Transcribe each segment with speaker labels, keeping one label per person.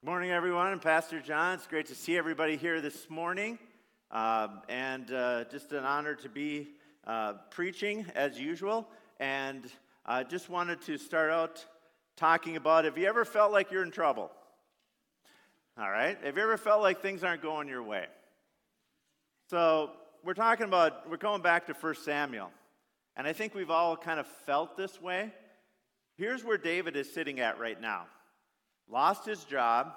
Speaker 1: Good morning, everyone. I'm Pastor John. It's great to see everybody here this morning. Just an honor to be preaching as usual. And I just wanted to start out talking about, have you ever felt like you're in trouble? All right. Have you ever felt like things aren't going your way? So we're going back to 1 Samuel. And I think we've all kind of felt this way. Here's where David is sitting at right now. Lost his job,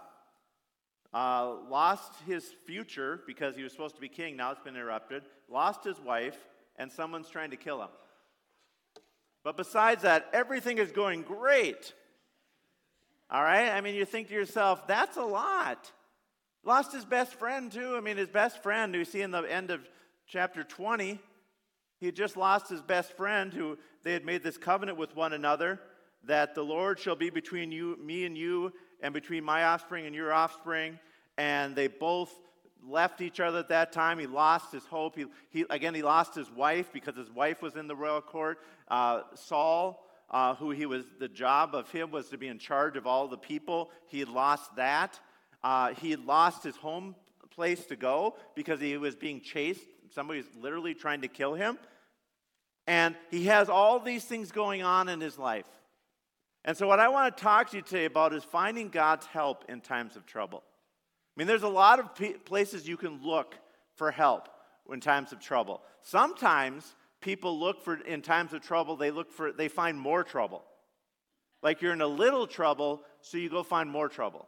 Speaker 1: lost his future because he was supposed to be king. Now it's been interrupted. Lost his wife, and someone's trying to kill him. But besides that, everything is going great. All right? I mean, you think to yourself, that's a lot. Lost his best friend, too. I mean, his best friend, you see in the end of chapter 20, he had just lost his best friend who they had made this covenant with one another, that the Lord shall be between you, me and you, and between my offspring and your offspring. And they both left each other at that time. He lost his hope. He lost his wife because his wife was in the royal court. Saul, the job of him was to be in charge of all the people. He had lost that. He had lost his home place to go because he was being chased. Somebody was literally trying to kill him. And he has all these things going on in his life. And so what I want to talk to you today about is finding God's help in times of trouble. I mean, there's a lot of places you can look for help in times of trouble. Sometimes people in times of trouble, they find more trouble. Like you're in a little trouble, so you go find more trouble.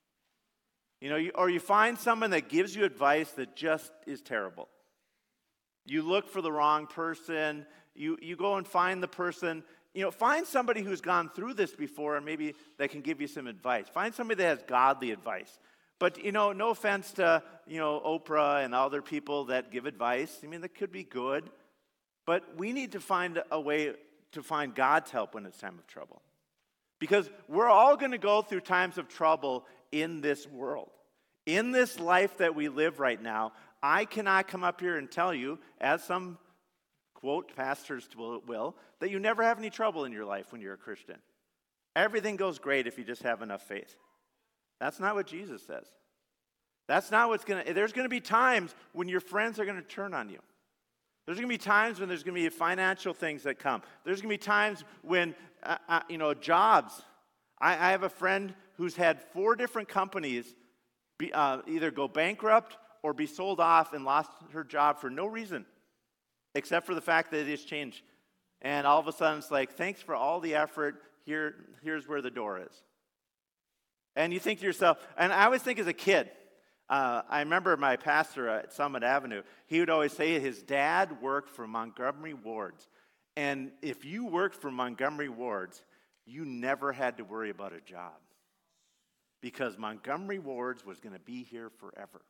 Speaker 1: Or you find someone that gives you advice that just is terrible. You look for the wrong person. You go and find the person. Find somebody who's gone through this before and maybe they can give you some advice. Find somebody that has godly advice. But, no offense to, Oprah and other people that give advice. I mean, that could be good. But we need to find a way to find God's help when it's time of trouble. Because we're all going to go through times of trouble in this world. In this life that we live right now, I cannot come up here and tell you, as some quote pastors will, that you never have any trouble in your life when you're a Christian. Everything goes great if you just have enough faith. That's not what Jesus says. That's not there's going to be times when your friends are going to turn on you. There's going to be times when there's going to be financial things that come. There's going to be times when, jobs. I have a friend who's had 4 different companies either go bankrupt or be sold off and lost her job for no reason, except for the fact that it has changed. And all of a sudden it's like, thanks for all the effort. Here's where the door is. And you think to yourself, and I always think as a kid, I remember my pastor at Summit Avenue, he would always say his dad worked for Montgomery Wards. And if you worked for Montgomery Wards, you never had to worry about a job. Because Montgomery Wards was going to be here forever.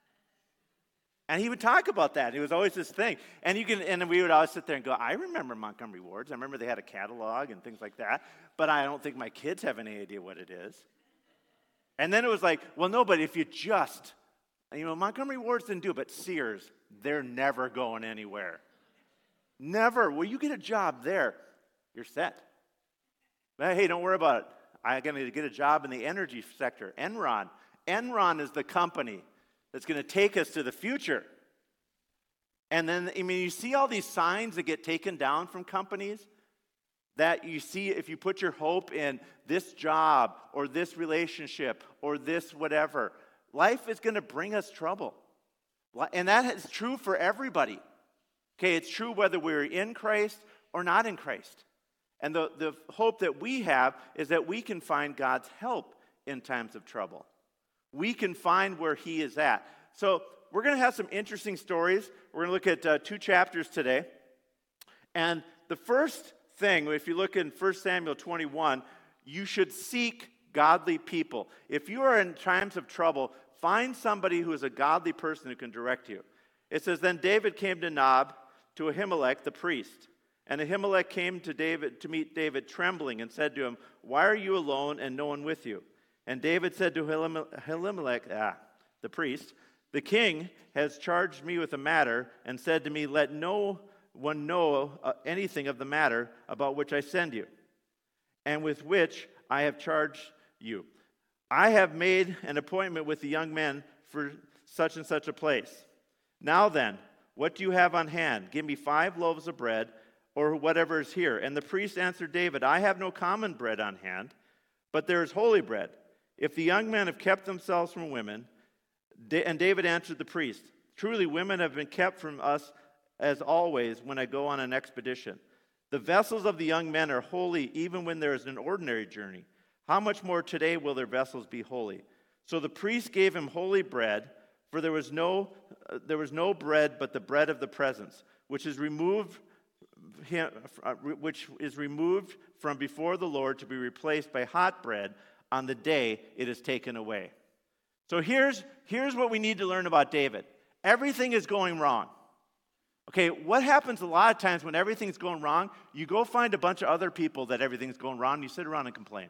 Speaker 1: And he would talk about that. It was always this thing. And we would always sit there and go, I remember Montgomery Wards. I remember they had a catalog and things like that. But I don't think my kids have any idea what it is. And then it was like, well, no, but if you just, Montgomery Wards didn't do it, but Sears, they're never going anywhere. Never. Well, you get a job there, you're set. But hey, don't worry about it. I'm going to get a job in the energy sector. Enron. Enron is the company that's going to take us to the future. And then, you see all these signs that get taken down from companies that you see if you put your hope in this job or this relationship or this whatever. Life is going to bring us trouble. And that is true for everybody. Okay, it's true whether we're in Christ or not in Christ. And the hope that we have is that we can find God's help in times of trouble. We can find where he is at. So we're going to have some interesting stories. We're going to look at 2 chapters today. And the first thing, if you look in 1 Samuel 21, you should seek godly people. If you are in times of trouble, find somebody who is a godly person who can direct you. It says, then David came to Nob, to Ahimelech the priest. And Ahimelech came to meet David trembling and said to him, why are you alone and no one with you? And David said to Ahimelech, the priest, the king has charged me with a matter and said to me, let no one know anything of the matter about which I send you, and with which I have charged you. I have made an appointment with the young men for such and such a place. Now then, what do you have on hand? Give me 5 loaves of bread, or whatever is here. And the priest answered David, I have no common bread on hand, but there is holy bread. If the young men have kept themselves from women, and David answered the priest, truly women have been kept from us as always when I go on an expedition. The vessels of the young men are holy even when there is an ordinary journey. How much more today will their vessels be holy? So the priest gave him holy bread, for there was no bread but the bread of the presence, which is removed from before the Lord to be replaced by hot bread on the day it is taken away. So here's what we need to learn about David. Everything is going wrong. Okay, what happens a lot of times when everything's going wrong? You go find a bunch of other people that everything's going wrong, and you sit around and complain.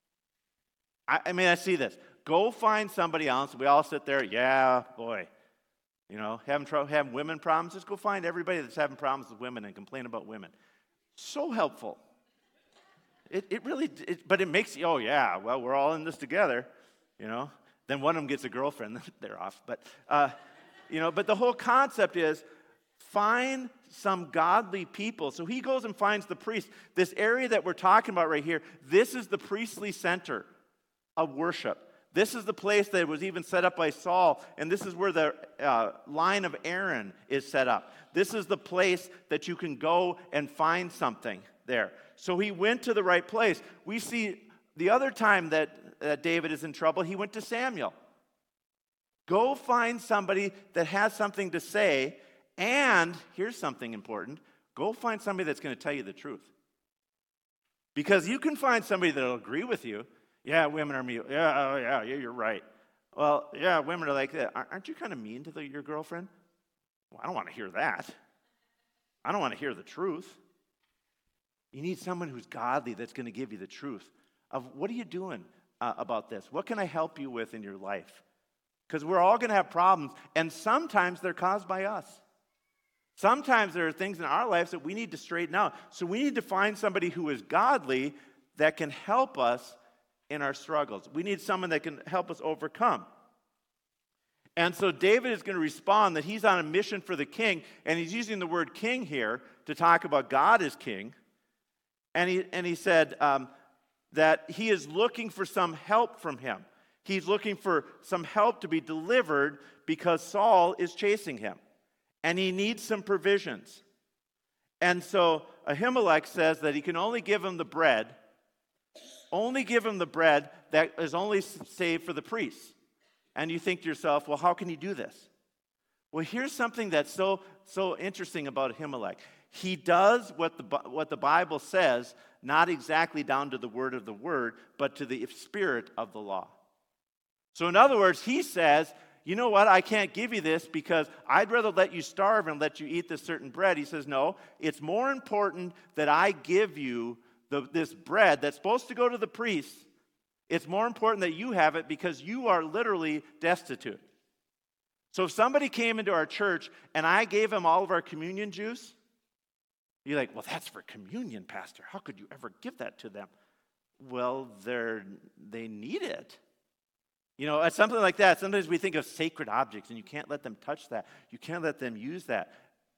Speaker 1: I see this. Go find somebody else. We all sit there, yeah, boy. Having women problems, just go find everybody that's having problems with women and complain about women. So helpful. It really, but it makes you, oh yeah, well, we're all in this together, Then one of them gets a girlfriend, they're off. But, but the whole concept is find some godly people. So he goes and finds the priest. This area that we're talking about right here, this is the priestly center of worship. This is the place that was even set up by Saul, and this is where the line of Aaron is set up. This is the place that you can go and find something there. So he went to the right place. We see the other time that David is in trouble, he went to Samuel. Go find somebody that has something to say, and here's something important. Go find somebody that's going to tell you the truth. Because you can find somebody that will agree with you. Yeah, women are mean. Yeah, you're right. Well, yeah, women are like that. Aren't you kind of mean to your girlfriend? Well, I don't want to hear that. I don't want to hear the truth. You need someone who's godly that's going to give you the truth of what are you doing about this? What can I help you with in your life? Because we're all going to have problems, and sometimes they're caused by us. Sometimes there are things in our lives that we need to straighten out. So we need to find somebody who is godly that can help us in our struggles. We need someone that can help us overcome. And so David is going to respond that he's on a mission for the king, and he's using the word king here to talk about God as king. And he said that he is looking for some help from him. He's looking for some help to be delivered because Saul is chasing him. And he needs some provisions. And so Ahimelech says that he can only give him the bread that is only saved for the priests. And you think to yourself, well, how can he do this? Well, here's something that's so interesting about Ahimelech. He does what the Bible says, not exactly down to the word of the word, but to the spirit of the law. So in other words, he says, you know what, I can't give you this because I'd rather let you starve and let you eat this certain bread. He says, no, it's more important that I give you this bread that's supposed to go to the priests. It's more important that you have it because you are literally destitute. So if somebody came into our church and I gave him all of our communion juice, you're like, well, that's for communion, Pastor. How could you ever give that to them? Well, they need it. It's something like that. Sometimes we think of sacred objects, and you can't let them touch that. You can't let them use that.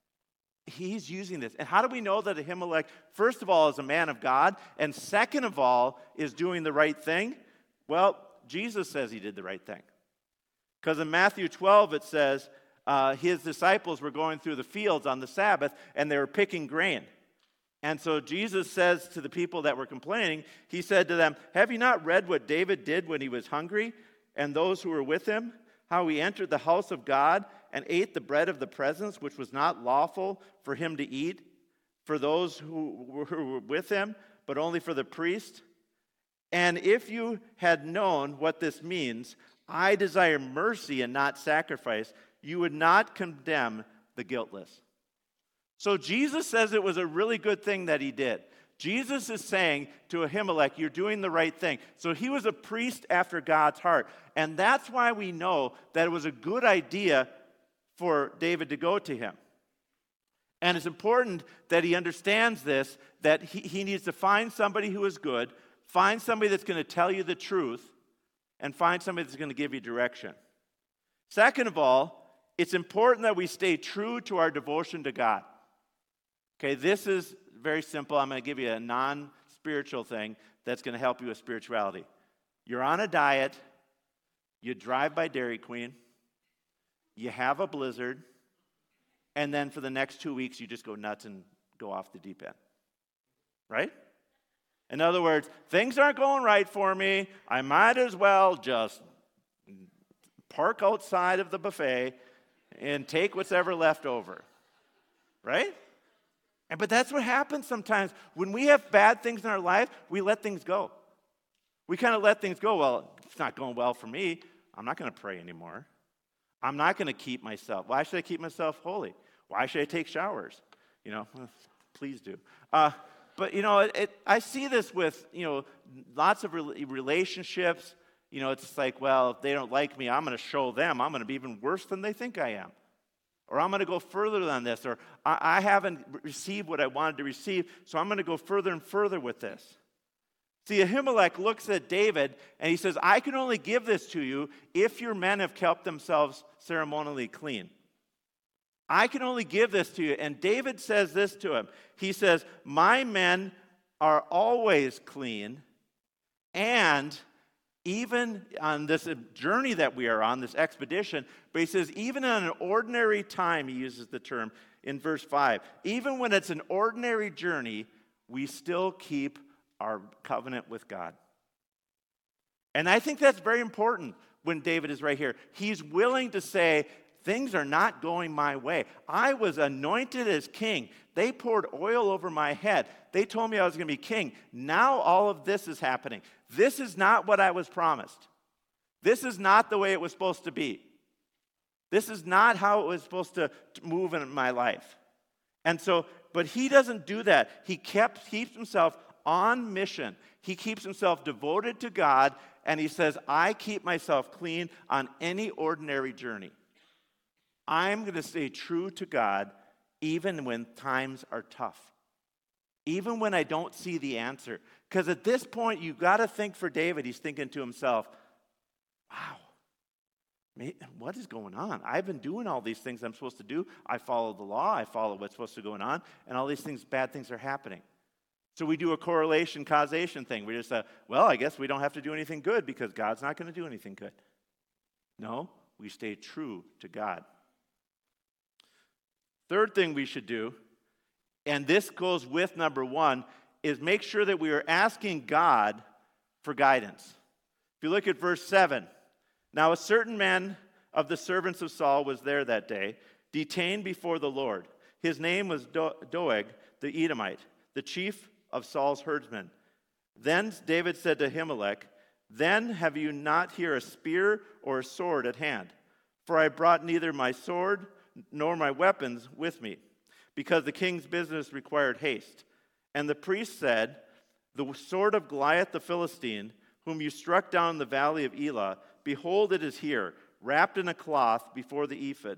Speaker 1: He's using this. And how do we know that Ahimelech, first of all, is a man of God, and second of all, is doing the right thing? Well, Jesus says he did the right thing. Because in Matthew 12, it says his disciples were going through the fields on the Sabbath, and they were picking grain. And so Jesus says to the people that were complaining, he said to them, have you not read what David did when he was hungry, and those who were with him, how he entered the house of God and ate the bread of the presence, which was not lawful for him to eat for those who were with him, but only for the priest? And if you had known what this means, I desire mercy and not sacrifice, you would not condemn the guiltless. So Jesus says it was a really good thing that he did. Jesus is saying to Ahimelech, you're doing the right thing. So he was a priest after God's heart. And that's why we know that it was a good idea for David to go to him. And it's important that he understands this, that he needs to find somebody who is good, find somebody that's going to tell you the truth, and find somebody that's going to give you direction. Second of all, it's important that we stay true to our devotion to God. Okay, this is very simple. I'm going to give you a non-spiritual thing that's going to help you with spirituality. You're on a diet, you drive by Dairy Queen, you have a blizzard, and then for the next 2 weeks you just go nuts and go off the deep end. Right? In other words, things aren't going right for me. I might as well just park outside of the buffet and take what's ever left over. Right? But that's what happens sometimes. When we have bad things in our life, we let things go. We kind of let things go. Well, it's not going well for me. I'm not going to pray anymore. I'm not going to keep myself. Why should I keep myself holy? Why should I take showers? Please do. But, I see this with, lots of relationships. It's like, well, if they don't like me, I'm going to show them. I'm going to be even worse than they think I am. Or I'm going to go further than this. Or I haven't received what I wanted to receive, so I'm going to go further and further with this. See, Ahimelech looks at David, and he says, I can only give this to you if your men have kept themselves ceremonially clean. I can only give this to you. And David says this to him. He says, my men are always clean, and even on this journey that we are on, this expedition, but he says, even on an ordinary time, he uses the term in verse 5, even when it's an ordinary journey, we still keep our covenant with God. And I think that's very important when David is right here. He's willing to say, things are not going my way. I was anointed as king. They poured oil over my head. They told me I was going to be king. Now all of this is happening. This is not what I was promised. This is not the way it was supposed to be. This is not how it was supposed to move in my life. And so, but he doesn't do that. He keeps himself on mission. He keeps himself devoted to God, and he says, I keep myself clean on any ordinary journey. I'm going to stay true to God even when times are tough. Even when I don't see the answer. Because at this point, you've got to think for David, he's thinking to himself, wow, what is going on? I've been doing all these things I'm supposed to do. I follow the law. I follow what's supposed to go on. And all these things, bad things are happening. So we do a correlation, causation thing. We just say, well, I guess we don't have to do anything good because God's not going to do anything good. No, we stay true to God. Third thing we should do, and this goes with number one, is make sure that we are asking God for guidance. If you look at verse 7, now a certain man of the servants of Saul was there that day, detained before the Lord. His name was Doeg the Edomite, the chief of Saul's herdsmen. Then David said to Ahimelech, then have you not here a spear or a sword at hand? For I brought neither my sword nor my weapons with me, because the king's business required haste. And the priest said, the sword of Goliath the Philistine, whom you struck down in the valley of Elah, behold, it is here, wrapped in a cloth before the ephod.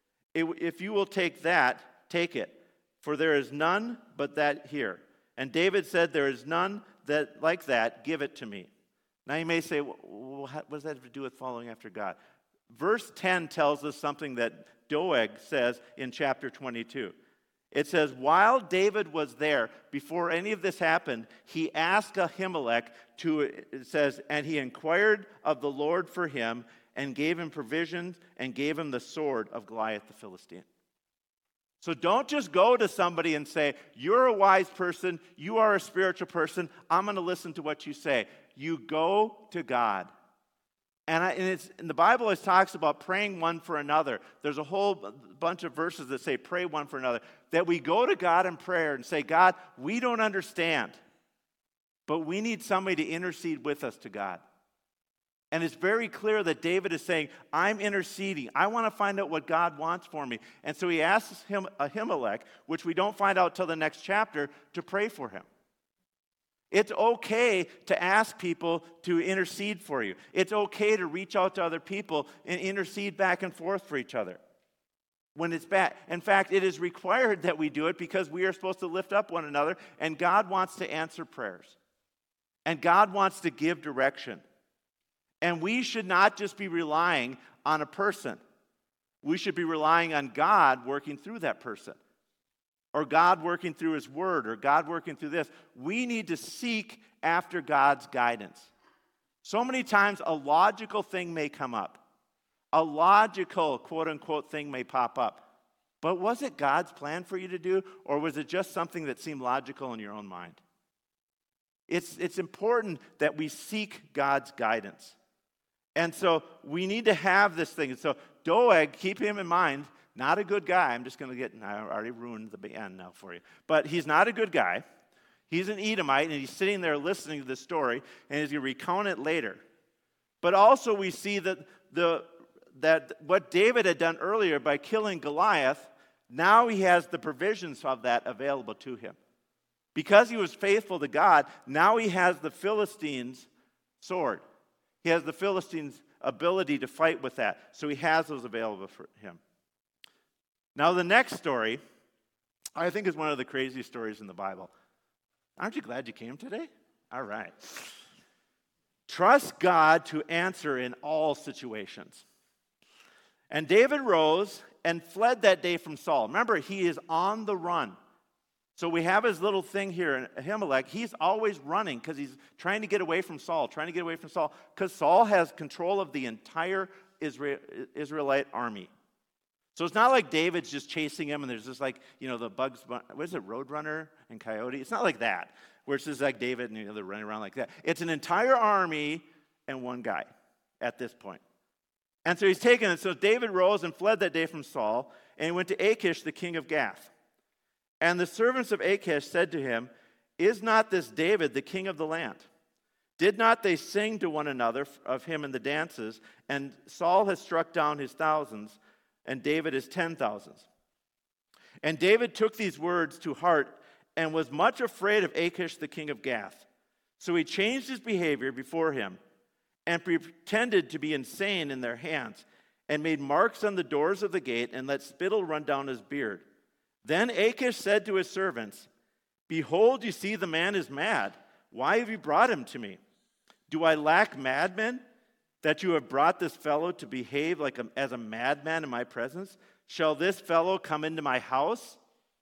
Speaker 1: If you will take that, take it, for there is none but that here. And David said, there is none that like that, give it to me. Now you may say, well, what does that have to do with following after God? Verse 10 tells us something that Doeg says in chapter 22. It says, while David was there, before any of this happened, he asked Ahimelech it says, and he inquired of the Lord for him and gave him provisions and gave him the sword of Goliath the Philistine. So don't just go to somebody and say, you're a wise person, you are a spiritual person, I'm going to listen to what you say. You go to God. And the Bible always talks about praying one for another. There's a whole bunch of verses that say pray one for another. That we go to God in prayer and say, God, we don't understand, but we need somebody to intercede with us to God. And it's very clear that David is saying, I'm interceding. I want to find out what God wants for me. And so he asks him Ahimelech, which we don't find out till the next chapter, to pray for him. It's okay to ask people to intercede for you. It's okay to reach out to other people and intercede back and forth for each other when it's bad. In fact, it is required that we do it because we are supposed to lift up one another, and God wants to answer prayers. And God wants to give direction. And we should not just be relying on a person. We should be relying on God working through that person, or God working through his word, or God working through this. We need to seek after God's guidance. So many times a logical thing may come up. A logical, quote-unquote, thing may pop up. But was it God's plan for you to do, or was it just something that seemed logical in your own mind? It's important that we seek God's guidance. And so we need to have this thing. So Doeg, keep him in mind, not a good guy. I already ruined the end now for you. But he's not a good guy. He's an Edomite, and he's sitting there listening to this story, and he's going to recount it later. But also we see that what David had done earlier by killing Goliath, now he has the provisions of that available to him. Because he was faithful to God, now he has the Philistines' sword. He has the Philistines' ability to fight with that. So he has those available for him. Now the next story, I think, is one of the craziest stories in the Bible. Aren't you glad you came today? All right. Trust God to answer in all situations. And David rose and fled that day from Saul. Remember, he is on the run. So we have his little thing here in Ahimelech. He's always running because he's trying to get away from Saul, because Saul has control of the entire Israelite army. So it's not like David's just chasing him and there's just like, the bugs, what is it, Roadrunner and Coyote? It's not like that, where it's just like David and they're running around like that. It's an entire army and one guy at this point. And so he's taken it. So David rose and fled that day from Saul, and he went to Achish, the king of Gath. And the servants of Achish said to him, "Is not this David the king of the land? Did not they sing to one another of him in the dances? And Saul has struck down his thousands, and David his 10,000s." And David took these words to heart and was much afraid of Achish, the king of Gath. So he changed his behavior before him and pretended to be insane in their hands, and made marks on the doors of the gate and let spittle run down his beard. Then Achish said to his servants, "Behold, you see the man is mad. Why have you brought him to me? Do I lack madmen, that you have brought this fellow to behave as a madman in my presence? Shall this fellow come into my house?"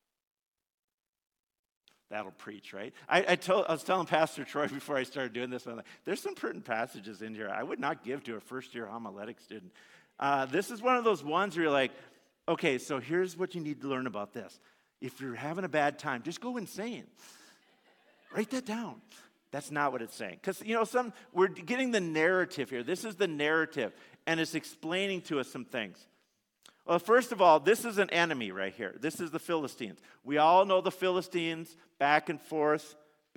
Speaker 1: That'll preach, right? I was telling Pastor Troy before I started doing this, there's some pertinent passages in here I would not give to a first-year homiletic student. This is one of those ones where you're like, okay, so here's what you need to learn about this. If you're having a bad time, just go insane. Write that down. That's not what it's saying. Because, we're getting the narrative here. This is the narrative, and it's explaining to us some things. Well, first of all, this is an enemy right here. This is the Philistines. We all know the Philistines, back and forth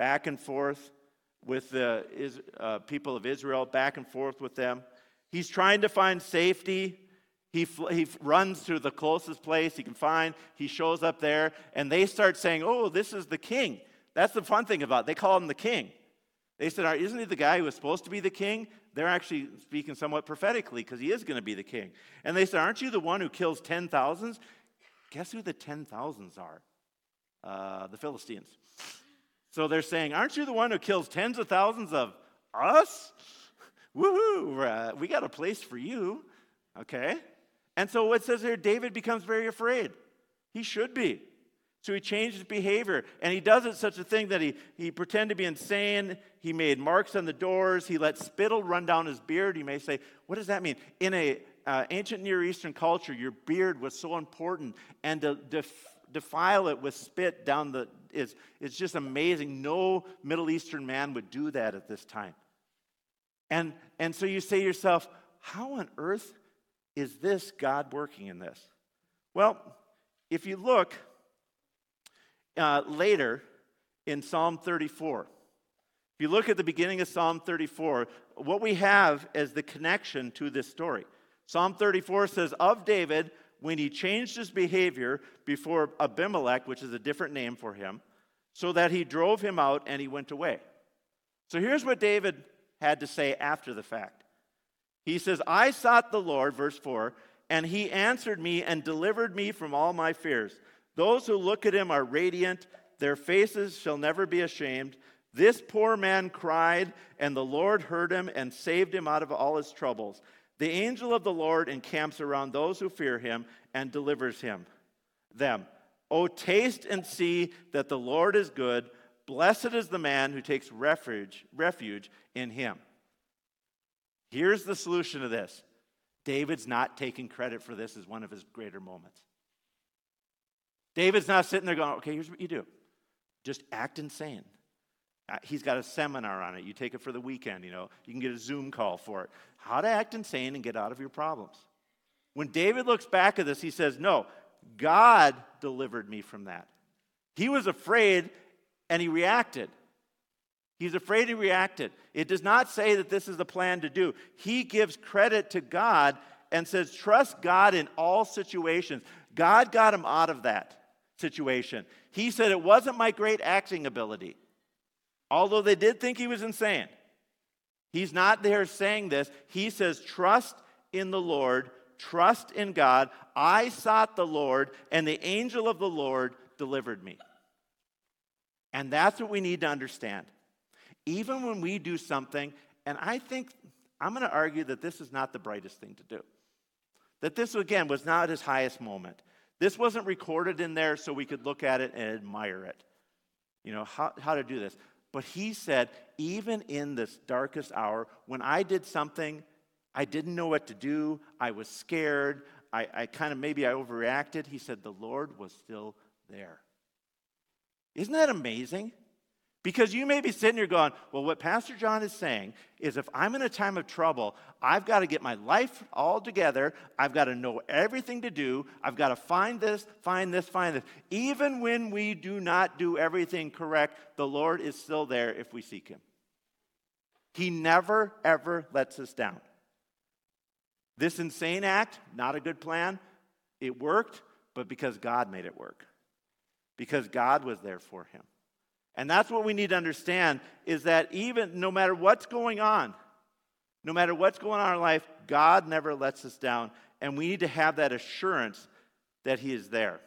Speaker 1: with the people of Israel, back and forth with them. He's trying to find safety. He runs to the closest place he can find. He shows up there, and they start saying, "Oh, this is the king." That's the fun thing about it. They call him the king. They said, "Isn't he the guy who was supposed to be the king?" They're actually speaking somewhat prophetically because he is going to be the king. And they said, "Aren't you the one who kills 10,000s? Guess who the 10,000s are? The Philistines. So they're saying, "Aren't you the one who kills tens of thousands of us? Woohoo, we got a place for you." Okay? And so what it says here, David becomes very afraid. He should be. So he changed his behavior, and he does it such a thing that he pretended to be insane. He made marks on the doors. He let spittle run down his beard. You may say, what does that mean? In a ancient Near Eastern culture, your beard was so important, and to defile it with spit down it's just amazing. No Middle Eastern man would do that at this time. And so you say to yourself, how on earth is this God working in this? Well, if you look later in Psalm 34. If you look at the beginning of Psalm 34, what we have is the connection to this story. Psalm 34 says, of David, when he changed his behavior before Abimelech, which is a different name for him, so that he drove him out and he went away. So here's what David had to say after the fact. He says, "I sought the Lord," verse 4, "and he answered me and delivered me from all my fears. Those who look at him are radiant. Their faces shall never be ashamed. This poor man cried, and the Lord heard him and saved him out of all his troubles. The angel of the Lord encamps around those who fear him and delivers them. Oh, taste and see that the Lord is good. Blessed is the man who takes refuge in him. Here's the solution to this. David's not taking credit for this as one of his greater moments. David's not sitting there going, okay, here's what you do. Just act insane. He's got a seminar on it. You take it for the weekend, You can get a Zoom call for it. How to act insane and get out of your problems. When David looks back at this, he says, no, God delivered me from that. He was afraid and he reacted. He's afraid he reacted. It does not say that this is the plan to do. He gives credit to God and says, trust God in all situations. God got him out of that situation. He said, it wasn't my great acting ability. Although they did think he was insane. He's not there saying this. He says, trust in the Lord, trust in God. I sought the Lord, and the angel of the Lord delivered me. And that's what we need to understand. Even when we do something, and I'm going to argue that this is not the brightest thing to do. That this, again, was not his highest moment. This wasn't recorded in there so we could look at it and admire it. How to do this. But he said, even in this darkest hour, when I did something, I didn't know what to do, I was scared, I overreacted, he said, the Lord was still there. Isn't that amazing? Because you may be sitting here going, well, what Pastor John is saying is if I'm in a time of trouble, I've got to get my life all together. I've got to know everything to do. I've got to find this, find this, find this. Even when we do not do everything correct, the Lord is still there if we seek him. He never, ever lets us down. This insane act, not a good plan. It worked, but because God made it work. Because God was there for him. And that's what we need to understand is that even no matter what's going on in our life, God never lets us down. And we need to have that assurance that he is there.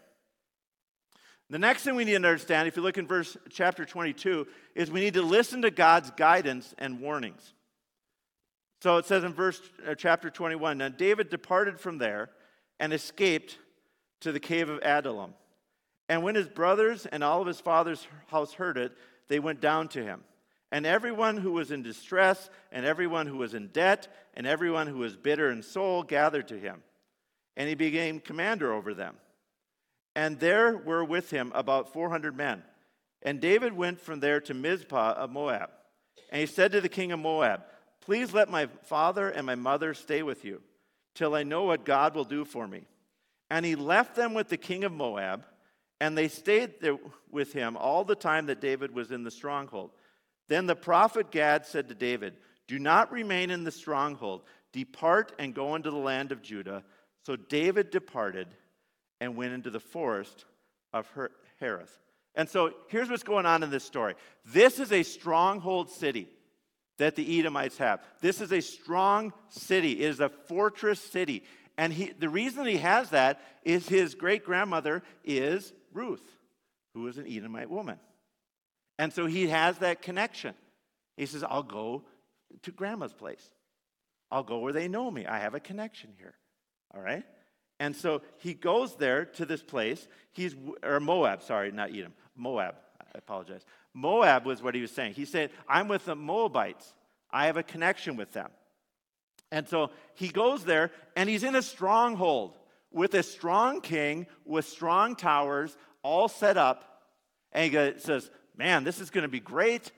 Speaker 1: The next thing we need to understand, if you look in chapter 22, is we need to listen to God's guidance and warnings. So it says in chapter 21, now David departed from there and escaped to the cave of Adullam. And when his brothers and all of his father's house heard it, they went down to him. And everyone who was in distress, and everyone who was in debt, and everyone who was bitter in soul gathered to him. And he became commander over them. And there were with him about 400 men. And David went from there to Mizpah of Moab. And he said to the king of Moab, please let my father and my mother stay with you, till I know what God will do for me. And he left them with the king of Moab, and they stayed there with him all the time that David was in the stronghold. Then the prophet Gad said to David, do not remain in the stronghold. Depart and go into the land of Judah. So David departed and went into the forest of Hereth. And so here's what's going on in this story. This is a stronghold city that the Edomites have. This is a strong city. It is a fortress city. And the reason he has that is his great-grandmother is Ruth, who is an Edomite woman. And so he has that connection. He says, I'll go to grandma's place. I'll go where they know me. I have a connection here. All right? And so he goes there to this place. Moab, sorry, not Edom. Moab, I apologize. Moab was what he was saying. He said, I'm with the Moabites. I have a connection with them. And so he goes there, and he's in a stronghold with a strong king, with strong towers, all set up. And he says, man, this is going to be great.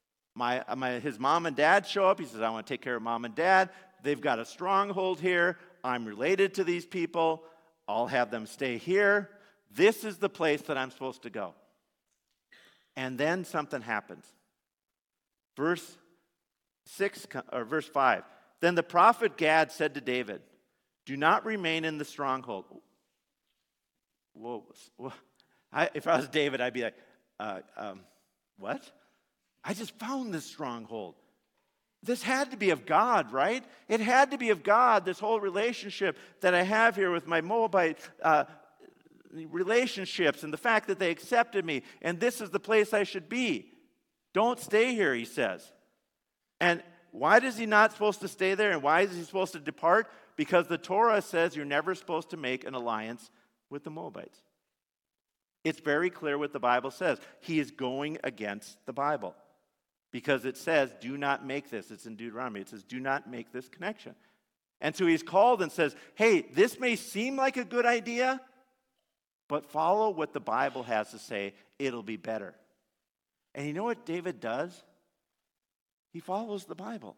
Speaker 1: His mom and dad show up. He says, I want to take care of mom and dad. They've got a stronghold here. I'm related to these people. I'll have them stay here. This is the place that I'm supposed to go. And then something happens. Verse 5. Then the prophet Gad said to David, do not remain in the stronghold. Whoa. If I was David, I'd be like, what? I just found this stronghold. This had to be of God, right? It had to be of God, this whole relationship that I have here with my Moabite relationships and the fact that they accepted me, and this is the place I should be. Don't stay here, he says. And why is he not supposed to stay there, and why is he supposed to depart? Because the Torah says you're never supposed to make an alliance with the Moabites. It's very clear what the Bible says. He is going against the Bible because it says, do not make this. It's in Deuteronomy. It says, do not make this connection. And so he's called and says, hey, this may seem like a good idea, but follow what the Bible has to say. It'll be better. And you know what David does? He follows the Bible.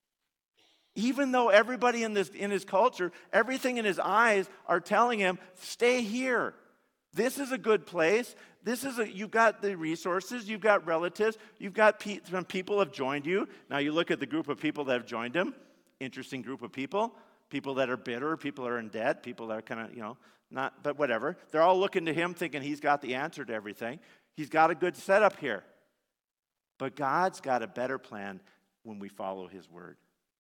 Speaker 1: Even though everybody in his culture, everything in his eyes are telling him, stay here. This is a good place. You've got the resources, you've got relatives, you've got some people have joined you. Now you look at the group of people that have joined him. Interesting group of people. People that are bitter, people that are in debt, people that are kind of, not, but whatever. They're all looking to him thinking he's got the answer to everything. He's got a good setup here. But God's got a better plan when we follow his word.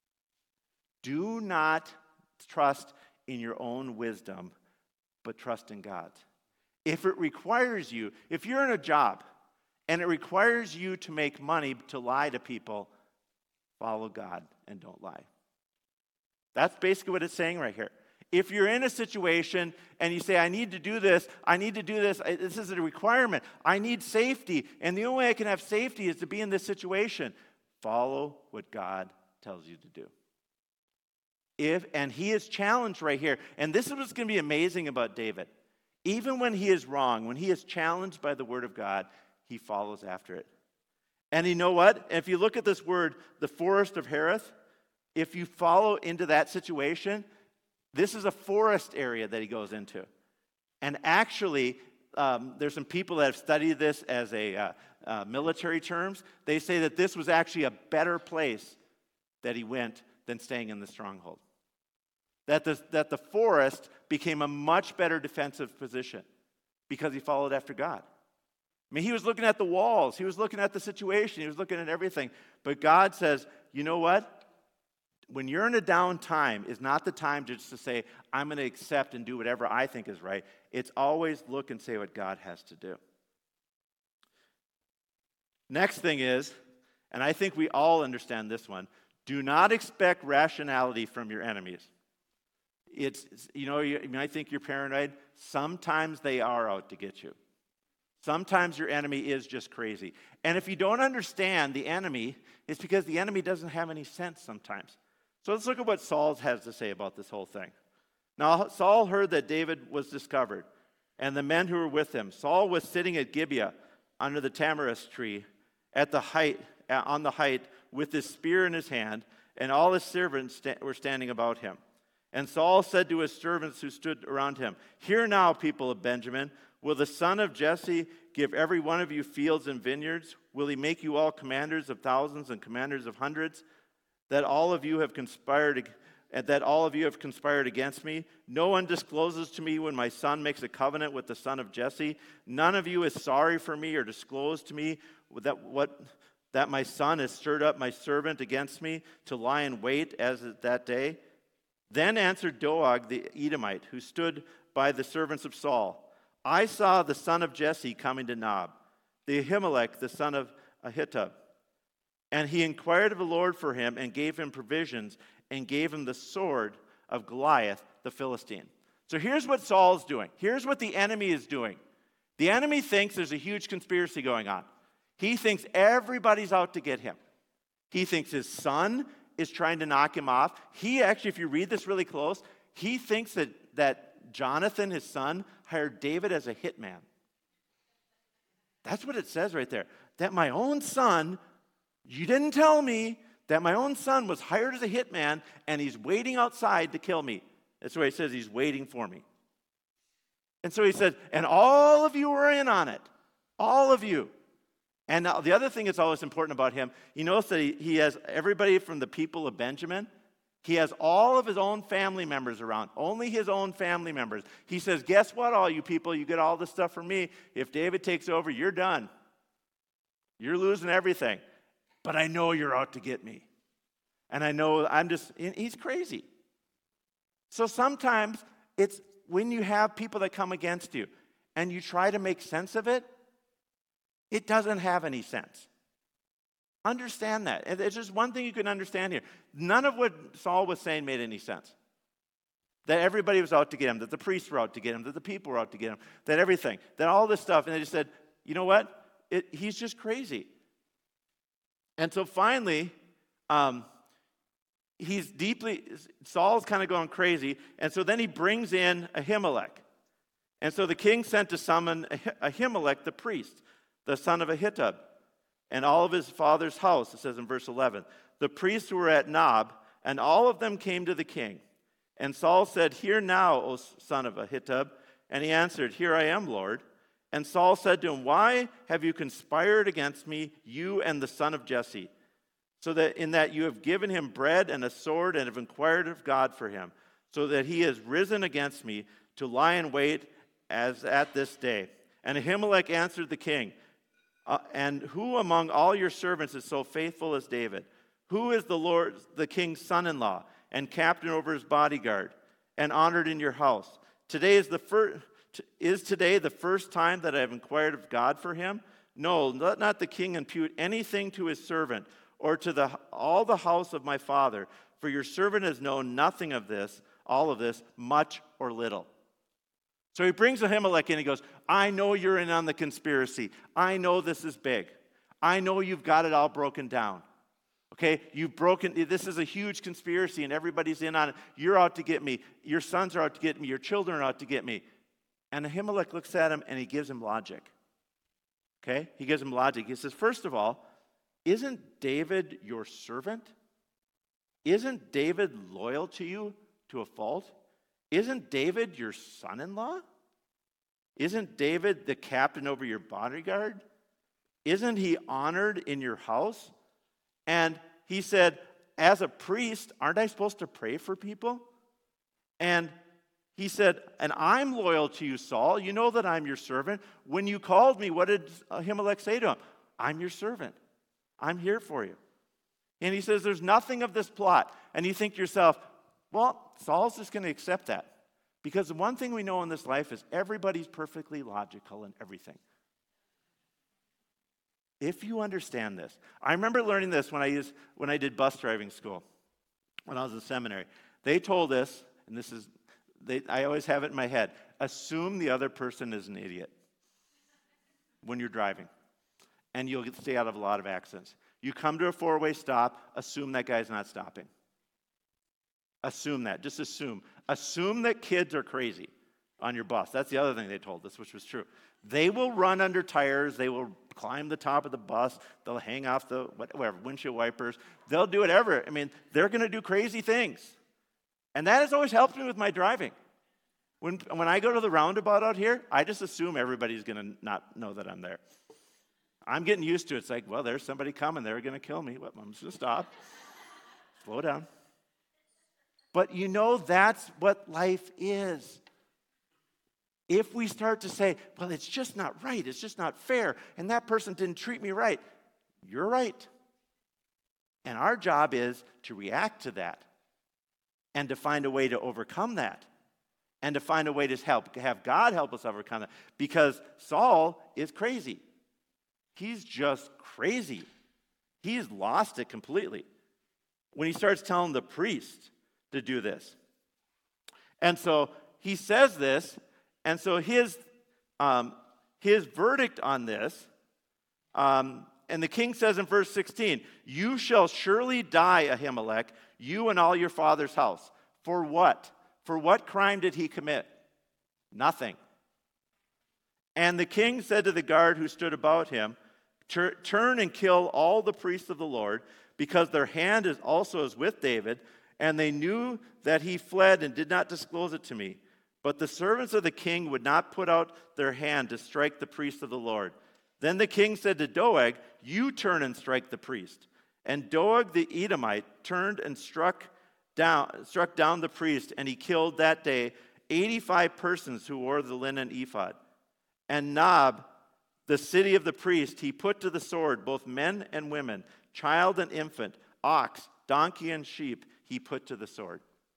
Speaker 1: Do not trust in your own wisdom, but trust in God's. If it requires you, if you're in a job and it requires you to make money to lie to people, follow God and don't lie. That's basically what it's saying right here. If you're in a situation and you say, I need to do this, this is a requirement, I need safety, and the only way I can have safety is to be in this situation, follow what God tells you to do. And he is challenged right here, and this is what's going to be amazing about David. Even when he is wrong, when he is challenged by the word of God, he follows after it. And you know what? If you look at this word, the forest of Hereth, if you follow into that situation, this is a forest area that he goes into. And actually, there's some people that have studied this as military terms. They say that this was actually a better place that he went than staying in the stronghold. That the forest became a much better defensive position because he followed after God. I mean, he was looking at the walls. He was looking at the situation. He was looking at everything. But God says, you know what? When you're in a down time, is not the time just to say, I'm going to accept and do whatever I think is right. It's always look and say what God has to do. Next thing is, and I think we all understand this one, do not expect rationality from your enemies. You might think you're paranoid. Sometimes they are out to get you. Sometimes your enemy is just crazy. And if you don't understand the enemy, it's because the enemy doesn't have any sense sometimes. So let's look at what Saul has to say about this whole thing. Now, Saul heard that David was discovered, and the men who were with him. Saul was sitting at Gibeah under the tamarisk tree on the height with his spear in his hand, and all his servants were standing about him. And Saul said to his servants who stood around him, hear now, people of Benjamin, will the son of Jesse give every one of you fields and vineyards? Will he make you all commanders of thousands and commanders of hundreds? That all of you have conspired against me. No one discloses to me when my son makes a covenant with the son of Jesse. None of you is sorry for me or disclosed to me that my son has stirred up my servant against me to lie in wait as that day. Then answered Doeg the Edomite, who stood by the servants of Saul, I saw the son of Jesse coming to Nob, the Ahimelech, the son of Ahitub. And he inquired of the Lord for him and gave him provisions and gave him the sword of Goliath, the Philistine. So here's what Saul's doing. Here's what the enemy is doing. The enemy thinks there's a huge conspiracy going on. He thinks everybody's out to get him. He thinks his son is trying to knock him off. He actually, if you read this really close, he thinks that Jonathan, his son, hired David as a hitman. That's what it says right there. That my own son, you didn't tell me that my own son was hired as a hitman and he's waiting outside to kill me. That's why he says he's waiting for me. And so he says, and all of you are in on it. All of you. And now the other thing that's always important about him, you notice that he has everybody from the people of Benjamin. He has all of his own family members around, only his own family members. He says, guess what, all you people, you get all this stuff from me. If David takes over, you're done. You're losing everything. But I know you're out to get me. And I know he's crazy. So sometimes it's when you have people that come against you and you try to make sense of it, it doesn't have any sense. Understand that. It's just one thing you can understand here. None of what Saul was saying made any sense. That everybody was out to get him, that the priests were out to get him, that the people were out to get him, that everything, that all this stuff. And they just said, you know what? He's just crazy. And so finally, Saul's kind of going crazy. And so then he brings in Ahimelech. And so the king sent to summon Ahimelech the priest, the son of Ahitub, and all of his father's house, it says in verse 11. The priests who were at Nob, and all of them came to the king. And Saul said, Hear now, O son of Ahitub. And he answered, Here I am, Lord. And Saul said to him, Why have you conspired against me, you and the son of Jesse? So that in that you have given him bread and a sword and have inquired of God for him, so that he has risen against me to lie in wait as at this day. And Ahimelech answered the king, And who among all your servants is so faithful as David? Who is the king's son-in-law and captain over his bodyguard and honored in your house? Is today the first time that I have inquired of God for him? No, let not the king impute anything to his servant or to all the house of my father, for your servant has known nothing of this, all of this, much or little. So he brings Ahimelech in and he goes, I know you're in on the conspiracy. I know this is big. I know you've got it all broken down. Okay, this is a huge conspiracy and everybody's in on it. You're out to get me. Your sons are out to get me. Your children are out to get me. And Ahimelech looks at him and he gives him logic. Okay, he gives him logic. He says, first of all, isn't David your servant? Isn't David loyal to you to a fault? Isn't David your son-in-law? Isn't David the captain over your bodyguard? Isn't he honored in your house? And he said, as a priest, aren't I supposed to pray for people? And he said, and I'm loyal to you, Saul. You know that I'm your servant. When you called me, what did Ahimelech say to him? I'm your servant. I'm here for you. And he says, there's nothing of this plot. And you think to yourself, well, Saul's just going to accept that. Because the one thing we know in this life is everybody's perfectly logical in everything. If you understand this. I remember learning this when I did bus driving school, when I was in seminary. They told us, and I always have it in my head, assume the other person is an idiot when you're driving. And you'll stay out of a lot of accidents. You come to a four-way stop, assume that guy's not stopping. Assume that. Just assume. Assume that kids are crazy on your bus. That's the other thing they told us, which was true. They will run under tires. They will climb the top of the bus. They'll hang off the windshield wipers. They'll do whatever. I mean, they're going to do crazy things. And that has always helped me with my driving. When I go to the roundabout out here, I just assume everybody's going to not know that I'm there. I'm getting used to it. It's like, well, there's somebody coming. They're going to kill me. Well, I'm just going to stop. Slow down. But you know that's what life is. If we start to say, well, it's just not right. It's just not fair. And that person didn't treat me right. You're right. And our job is to react to that and to find a way to overcome that and to find a way to have God help us overcome that. Because Saul is crazy. He's just crazy. He's lost it completely when he starts telling the priest to do this. And so he says this, and so his verdict on this, and the king says in verse 16, you shall surely die, Ahimelech, you and all your father's house. For what? For what crime did he commit? Nothing. And the king said to the guard who stood about him, turn and kill all the priests of the Lord, because their hand is also as with David, and they knew that he fled and did not disclose it to me. But the servants of the king would not put out their hand to strike the priest of the Lord. Then the king said to Doeg, you turn and strike the priest. And Doeg the Edomite turned and struck down the priest, and he killed that day 85 persons who wore the linen ephod. And Nob, the city of the priest, he put to the sword both men and women, child and infant, ox, donkey and sheep, he put to the sword.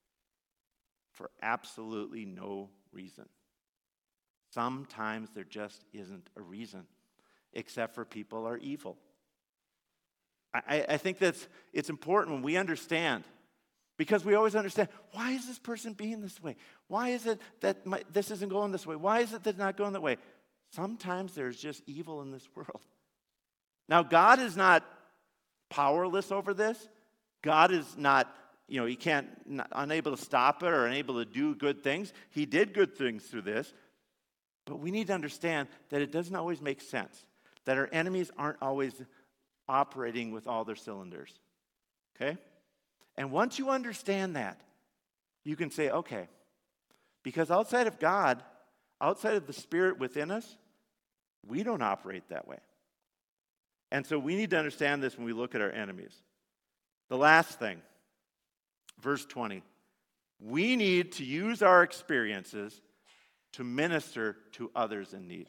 Speaker 1: For absolutely no reason. Sometimes there just isn't a reason, except for people are evil. I think it's important when we understand, because we always understand, why is this person being this way? Why is it that this isn't going this way? Why is it that it's not going that way? Sometimes there's just evil in this world. Now, God is not powerless over this. God is not, he unable to stop it or unable to do good things. He did good things through this. But we need to understand that it doesn't always make sense, that our enemies aren't always operating with all their cylinders. Okay? And once you understand that, you can say, okay, because outside of God, outside of the Spirit within us, we don't operate that way. And so we need to understand this when we look at our enemies. The last thing, verse 20, we need to use our experiences to minister to others in need.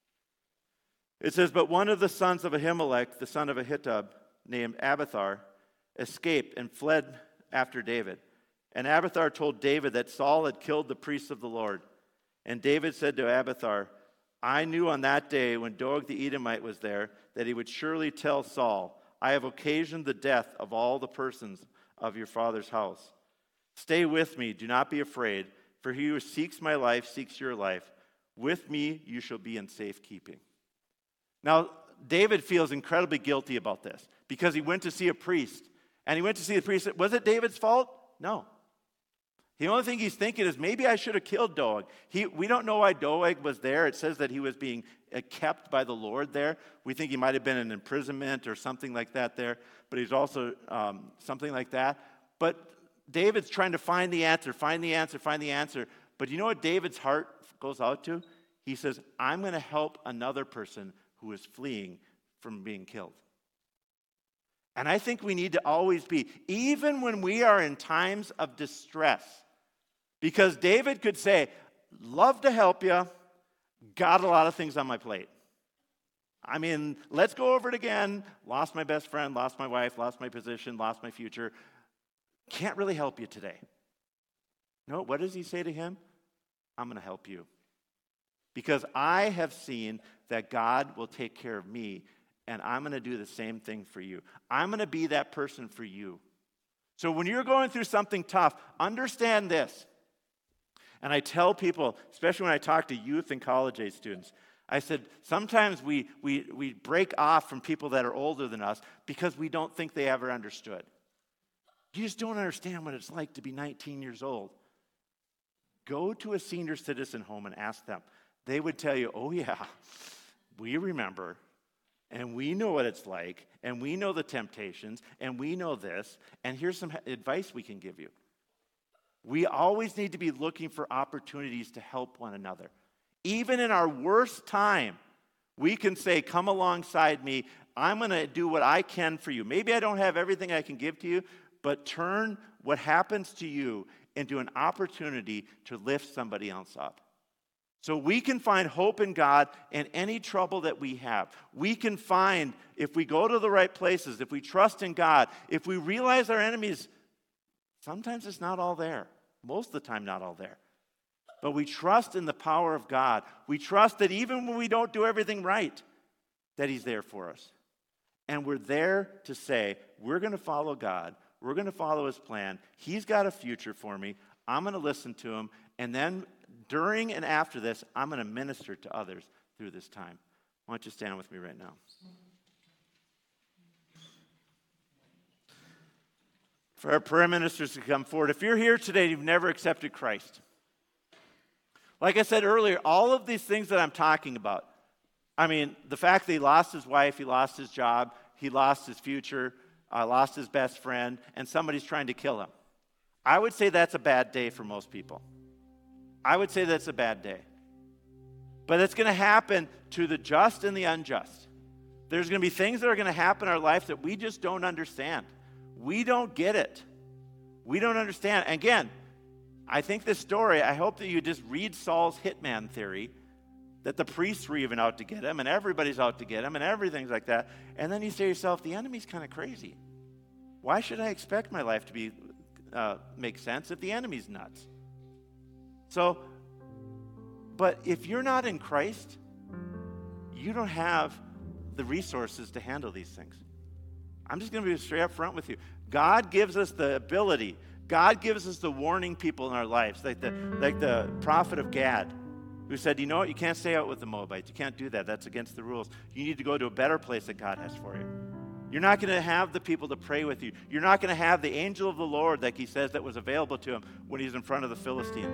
Speaker 1: It says, but one of the sons of Ahimelech, the son of Ahitub, named Abiathar, escaped and fled after David. And Abiathar told David that Saul had killed the priests of the Lord. And David said to Abiathar, I knew on that day when Doeg the Edomite was there that he would surely tell Saul, I have occasioned the death of all the persons of your father's house. Stay with me, do not be afraid, for he who seeks my life seeks your life. With me you shall be in safekeeping. Now, David feels incredibly guilty about this because he went to see a priest. And he went to see the priest. Was it David's fault? No. The only thing he's thinking is, maybe I should have killed Doeg. We don't know why Doeg was there. It says that he was being kept by the Lord there. We think he might have been in imprisonment or something like that there. But he's also something like that. But David's trying to find the answer. But you know what David's heart goes out to? He says, I'm going to help another person who is fleeing from being killed. And I think we need to always be, even when we are in times of distress, because David could say, love to help you, got a lot of things on my plate. I mean, let's go over it again. Lost my best friend, lost my wife, lost my position, lost my future. Can't really help you today. No, what does he say to him? I'm going to help you. Because I have seen that God will take care of me, and I'm going to do the same thing for you. I'm going to be that person for you. So when you're going through something tough, understand this. And I tell people, especially when I talk to youth and college age students, I said, sometimes we break off from people that are older than us because we don't think they ever understood. You just don't understand what it's like to be 19 years old. Go to a senior citizen home and ask them. They would tell you, oh yeah, we remember, and we know what it's like, and we know the temptations, and we know this, and here's some advice we can give you. We always need to be looking for opportunities to help one another. Even in our worst time, we can say, come alongside me. I'm going to do what I can for you. Maybe I don't have everything I can give to you, but turn what happens to you into an opportunity to lift somebody else up. So we can find hope in God in any trouble that we have. We can find, if we go to the right places, if we trust in God, if we realize our enemies, sometimes it's not all there. Most of the time, not all there. But we trust in the power of God. We trust that even when we don't do everything right, that He's there for us. And we're there to say, we're going to follow God. We're going to follow His plan. He's got a future for me. I'm going to listen to Him. And then during and after this, I'm going to minister to others through this time. Why don't you stand with me right now? For our prayer ministers to come forward. If you're here today and you've never accepted Christ, like I said earlier, all of these things that I'm talking about, I mean, the fact that he lost his wife, he lost his job, he lost his future, lost his best friend, and somebody's trying to kill him. I would say that's a bad day for most people. I would say that's a bad day. But it's going to happen to the just and the unjust. There's going to be things that are going to happen in our life that we just don't understand. We don't get it. We don't understand. Again, I think this story, I hope that you just read Saul's hitman theory, that the priests were even out to get him, and everybody's out to get him, and everything's like that. And then you say to yourself, the enemy's kind of crazy. Why should I expect my life to be make sense if the enemy's nuts? So, but if you're not in Christ, you don't have the resources to handle these things. I'm just going to be straight up front with you. God gives us the ability. God gives us the warning people in our lives, like the prophet of Gad, who said, you know what, you can't stay out with the Moabites. You can't do that. That's against the rules. You need to go to a better place that God has for you. You're not going to have the people to pray with you. You're not going to have the angel of the Lord, like he says, that was available to him when he's in front of the Philistines.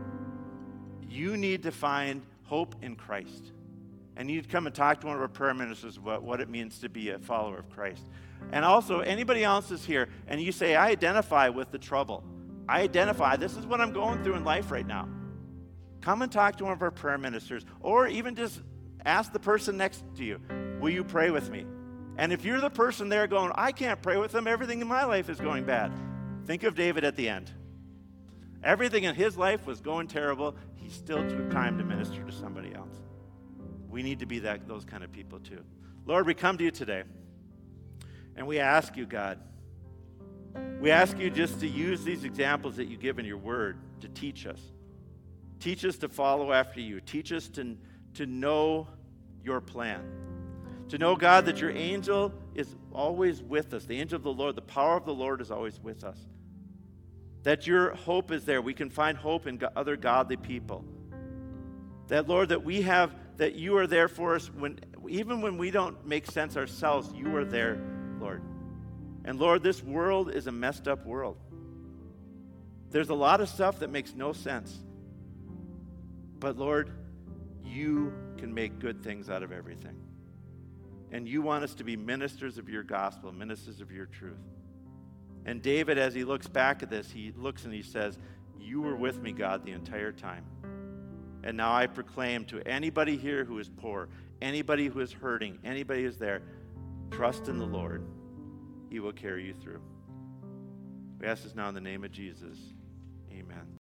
Speaker 1: You need to find hope in Christ. And you need to come and talk to one of our prayer ministers about what it means to be a follower of Christ. And also, anybody else is here, and you say, I identify with the trouble. I identify, this is what I'm going through in life right now. Come and talk to one of our prayer ministers, or even just ask the person next to you, will you pray with me? And if you're the person there going, I can't pray with them, everything in my life is going bad. Think of David at the end. Everything in his life was going terrible. He still took time to minister to somebody else. We need to be those kind of people too. Lord, we come to you today, and we ask you, God, we ask you just to use these examples that you give in your word to teach us. Teach us to follow after you. Teach us to know your plan. To know, God, that your angel is always with us. The angel of the Lord, the power of the Lord is always with us. That your hope is there. We can find hope in other godly people. That, Lord, that you are there for us even when we don't make sense ourselves, you are there, Lord. And Lord, this world is a messed up world. There's a lot of stuff that makes no sense. But Lord, you can make good things out of everything. And you want us to be ministers of your gospel, ministers of your truth. And David, as he looks back at this, he looks and he says, you were with me, God, the entire time. And now I proclaim to anybody here who is poor, anybody who is hurting, anybody who's there, trust in the Lord. He will carry you through. We ask this now in the name of Jesus. Amen.